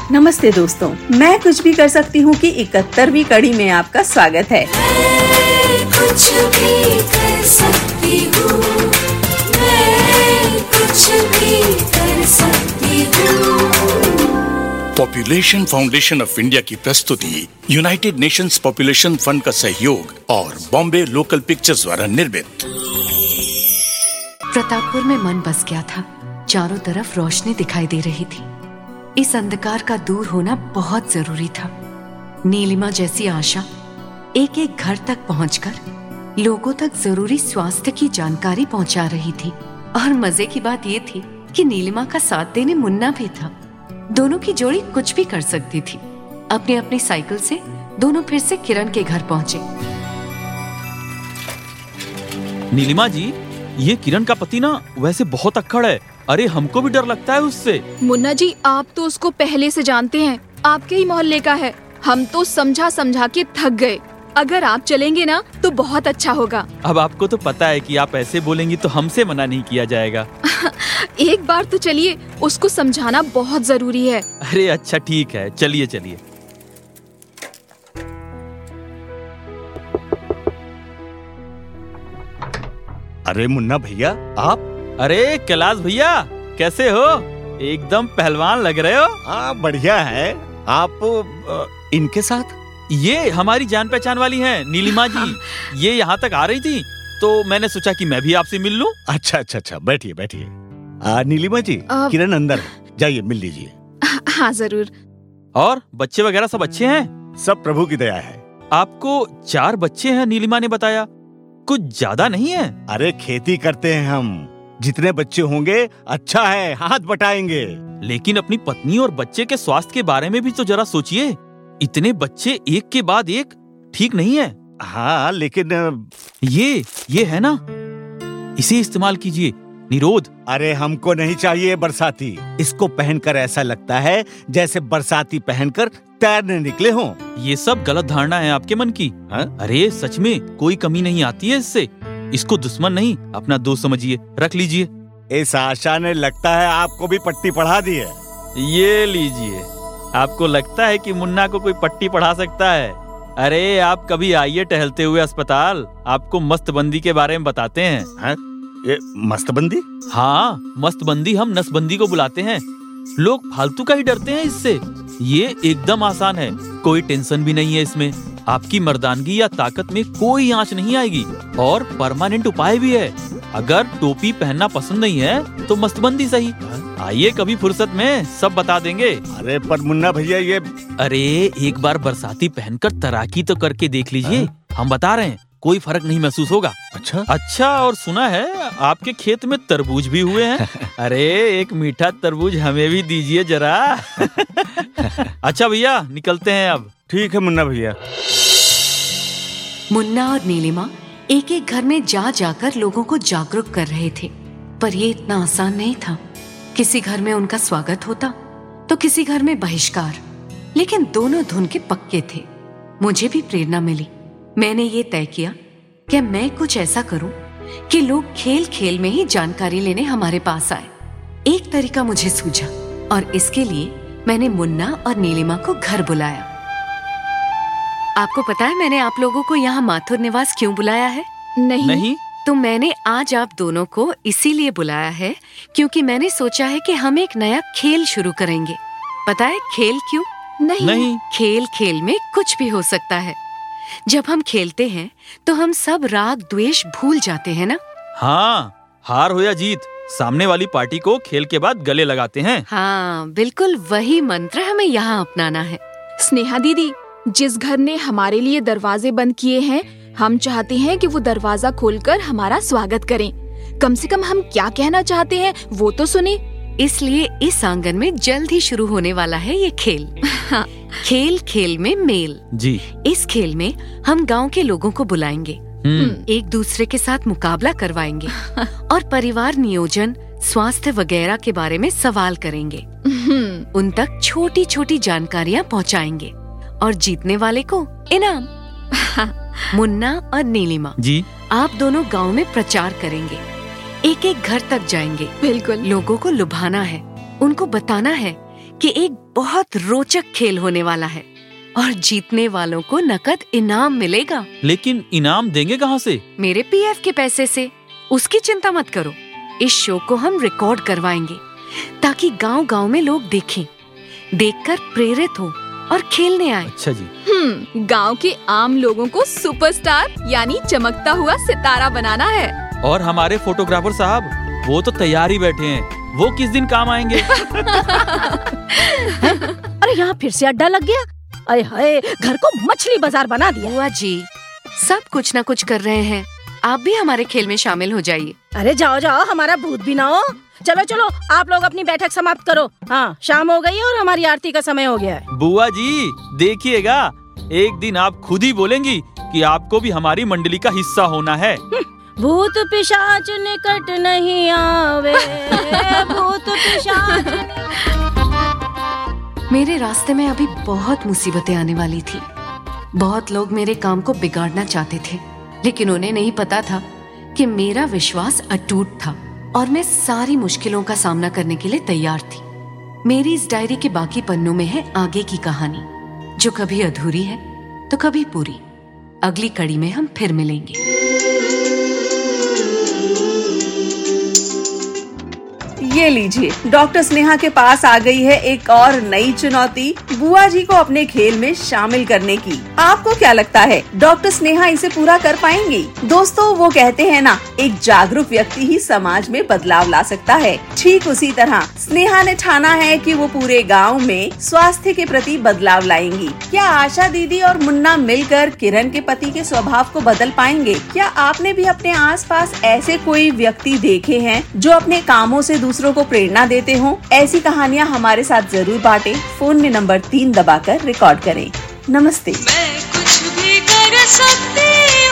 नमस्ते दोस्तों, मैं कुछ भी कर सकती हूँ की 71वीं कड़ी में आपका स्वागत है। कुछ भी कर सकती हूँ, मैं कुछ भी कर सकती हूँ। पॉपुलेशन फाउंडेशन ऑफ इंडिया की प्रस्तुति, यूनाइटेड नेशंस पॉपुलेशन फंड का सहयोग और बॉम्बे लोकल पिक्चर्स द्वारा निर्मित। प्रतापपुर में मन बस गया था। चारों तरफ रोशनी दिखाई दे रही थी। इस अंधकार का दूर होना बहुत जरूरी था। नीलिमा जैसी आशा एक एक घर तक पहुंचकर लोगों तक जरूरी स्वास्थ्य की जानकारी पहुंचा रही थी। और मजे की बात ये थी कि नीलिमा का साथ देने मुन्ना भी था। दोनों की जोड़ी कुछ भी कर सकती थी। अपनी अपनी साइकिल से दोनों फिर से किरण के घर पहुंचे। नीलिमा जी, ये किरण का पति ना वैसे बहुत अक्खड़ है। अरे हमको भी डर लगता है उससे। मुन्ना जी, आप तो उसको पहले से जानते हैं, आपके ही मोहल्ले का है। हम तो समझा समझा के थक गए। अगर आप चलेंगे ना तो बहुत अच्छा होगा। अब आपको तो पता है कि आप ऐसे बोलेंगी तो हमसे मना नहीं किया जाएगा। एक बार तो चलिए, उसको समझाना बहुत जरूरी है। अरे अच्छा ठीक है, चलिए चलिए। अरे मुन्ना भैया, आप? अरे कैलाश भैया, कैसे हो? एकदम पहलवान लग रहे हो। हाँ बढ़िया है। आप इनके साथ? ये हमारी जान पहचान वाली हैं, नीलिमा जी। ये यहाँ तक आ रही थी तो मैंने सोचा कि मैं भी आपसे मिल लूं। अच्छा, बैठिए बैठिए। नीलिमा जी, किरण अंदर है, जाइए मिल लीजिए। हाँ जरूर। और बच्चे वगैरह सब अच्छे हैं? सब प्रभु की दया है। आपको 4 बच्चे हैं, नीलिमा ने बताया। कुछ ज्यादा नहीं है? अरे खेती करते हैं हम, जितने बच्चे होंगे अच्छा है, हाथ बटाएंगे। लेकिन अपनी पत्नी और बच्चे के स्वास्थ्य के बारे में भी तो जरा सोचिए। इतने बच्चे एक के बाद एक ठीक नहीं है। हाँ लेकिन ये है ना, इसे इस्तेमाल कीजिए, निरोध। अरे हमको नहीं चाहिए बरसाती। इसको पहनकर ऐसा लगता है जैसे बरसाती पहनकर तैरने निकले हों। ये सब गलत धारणा है आपके मन की। अरे सच में कोई कमी नहीं आती है इससे। इसको दुश्मन नहीं, अपना दोस्त समझिए, रख लीजिए। इस आशा ने लगता है आपको भी पट्टी पढ़ा दी है। ये लीजिए। आपको लगता है कि मुन्ना को कोई पट्टी पढ़ा सकता है? अरे आप कभी आइए टहलते हुए अस्पताल, आपको मस्तबंदी के बारे में बताते हैं। ये मस्तबंदी? हाँ, मस्तबंदी हम नसबंदी को बुलाते हैं। लोग फालतू का ही डरते हैं इससे। ये एकदम आसान है, कोई टेंशन भी नहीं है इसमें। आपकी मर्दानगी या ताकत में कोई आंच नहीं आएगी और परमानेंट उपाय भी है। अगर टोपी पहनना पसंद नहीं है तो मस्तबंदी सही। आइए कभी फुर्सत में, सब बता देंगे। अरे पर मुन्ना भैया ये... अरे एक बार बरसाती पहनकर तैराकी तो करके देख लीजिए। हम बता रहे हैं, कोई फर्क नहीं महसूस होगा। अच्छा, और सुना है आपके खेत में तरबूज भी हुए हैं। अरे एक मीठा तरबूज हमें भी दीजिए जरा। अच्छा भैया, निकलते हैं अब। ठीक है मुन्ना भैया। मुन्ना और नीलिमा एक एक घर में जा जाकर लोगों को जागरूक कर रहे थे। पर ये इतना आसान नहीं था। किसी घर में उनका स्वागत होता तो किसी घर में बहिष्कार। लेकिन दोनों धुन के पक्के थे। मुझे भी प्रेरणा मिली। मैंने ये तय किया कि मैं कुछ ऐसा करूं कि लोग खेल खेल में ही जानकारी लेने हमारे पास आए। एक तरीका मुझे सूझा और इसके लिए मैंने मुन्ना और नीलिमा को घर बुलाया। आपको पता है मैंने आप लोगों को यहाँ माथुर निवास क्यों बुलाया है? नहीं। तो मैंने आज आप दोनों को इसीलिए बुलाया है क्योंकि मैंने सोचा है कि हम एक नया खेल शुरू करेंगे। पता है खेल क्यों? नहीं। खेल खेल में कुछ भी हो सकता है। जब हम खेलते हैं तो हम सब राग द्वेष भूल जाते हैं ना। हाँ, हार हो या जीत, सामने वाली पार्टी को खेल के बाद गले लगाते हैं। हाँ बिल्कुल, वही मंत्र हमें यहाँ अपनाना है। स्नेहा दीदी, जिस घर ने हमारे लिए दरवाजे बंद किए हैं, हम चाहते हैं कि वो दरवाजा खोलकर हमारा स्वागत करें। कम से कम हम क्या कहना चाहते हैं वो तो सुने। इसलिए इस आंगन में जल्द ही शुरू होने वाला है ये खेल। खेल खेल में मेल जी। इस खेल में हम गांव के लोगों को बुलाएंगे, एक दूसरे के साथ मुकाबला करवाएंगे और परिवार नियोजन, स्वास्थ्य वगैरह के बारे में सवाल करेंगे। उन तक छोटी छोटी जानकारियाँ पहुँचाएंगे और जीतने वाले को इनाम। मुन्ना और नीलिमा जी, आप दोनों गांव में प्रचार करेंगे, एक एक घर तक जाएंगे। बिल्कुल। लोगों को लुभाना है, उनको बताना है कि एक बहुत रोचक खेल होने वाला है और जीतने वालों को नकद इनाम मिलेगा। लेकिन इनाम देंगे कहाँ से? मेरे पीएफ के पैसे से। उसकी चिंता मत करो। इस शो को हम रिकॉर्ड करवाएंगे ताकि गांव-गांव में लोग देखें, देखकर प्रेरित हो और खेलने आए। अच्छा जी। गांव के आम लोगों को सुपरस्टार यानी चमकता हुआ सितारा बनाना है। और हमारे फोटोग्राफर साहब वो तो तैयार ही बैठे हैं, वो किस दिन काम आएंगे? अरे यहाँ फिर से अड्डा लग गया। अरे हाय, घर को मछली बाजार बना दिया। बुआ जी, सब कुछ ना कुछ कर रहे हैं, आप भी हमारे खेल में शामिल हो जाइए। अरे जाओ जाओ, हमारा भूत भी ना हो। चलो चलो, आप लोग अपनी बैठक समाप्त करो। हाँ, शाम हो गई है और हमारी आरती का समय हो गया है। बुआ जी देखिएगा, एक दिन आप खुद ही बोलेंगी कि आपको भी हमारी मंडली का हिस्सा होना है। भूत पिशाच निकट नहीं आवे, भूत पिशाच। मेरे रास्ते में अभी बहुत मुसीबतें आने वाली थी। बहुत लोग मेरे काम को बिगाड़ना चाहते थे, लेकिन उन्हें नहीं पता था कि मेरा विश्वास अटूट था और मैं सारी मुश्किलों का सामना करने के लिए तैयार थी। मेरी इस डायरी के बाकी पन्नों में है आगे की कहानी, जो कभी अधूरी है तो कभी पूरी। अगली कड़ी में हम फिर मिलेंगे। ये लीजिए, डॉक्टर स्नेहा के पास आ गई है एक और नई चुनौती, बुआ जी को अपने खेल में शामिल करने की। आपको क्या लगता है, डॉक्टर स्नेहा इसे पूरा कर पाएंगी? दोस्तों, वो कहते हैं ना, एक जागरूक व्यक्ति ही समाज में बदलाव ला सकता है। ठीक उसी तरह स्नेहा ने ठाना है कि वो पूरे गांव में स्वास्थ्य के प्रति बदलाव लाएंगी। क्या आशा दीदी और मुन्ना मिलकर किरण के पति के स्वभाव को बदल पाएंगे? क्या आपने भी अपने आसपास ऐसे कोई व्यक्ति देखे हैं जो अपने कामों से दूसरों को प्रेरणा देते हों? ऐसी कहानियाँ हमारे साथ जरूर बांटें। फोन में नंबर 3 दबाकर रिकॉर्ड करें। नमस्ते। मैं कुछ भी कर सकती